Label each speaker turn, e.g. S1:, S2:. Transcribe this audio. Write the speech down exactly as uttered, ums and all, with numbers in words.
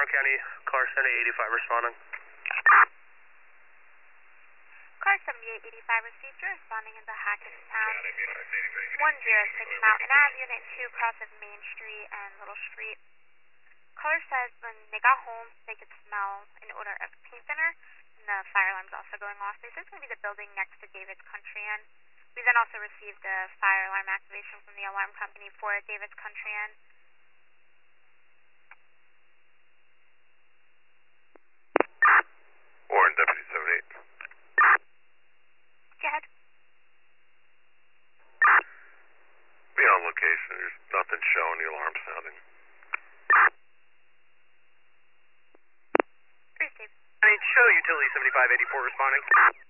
S1: Brown County, car seventy-eight eighty-five responding.
S2: Car seventy-eight eighty-five received, you're responding into Hackettstown. one oh six Mountain Ave, Unit two, cross of Main Street and Little Street. Caller says when they got home, they could smell an odor of paint thinner, and the fire alarm's also going off. They said it's going to be the building next to David's Country Inn. We then also received a fire alarm activation from the alarm company for David's Country Inn.
S3: Warren, Deputy seventy-eight.
S2: Go ahead.
S3: Be on location. There's nothing showing, the alarm sounding.
S2: Received.
S1: I mean, show utility seventy-five eighty-four responding.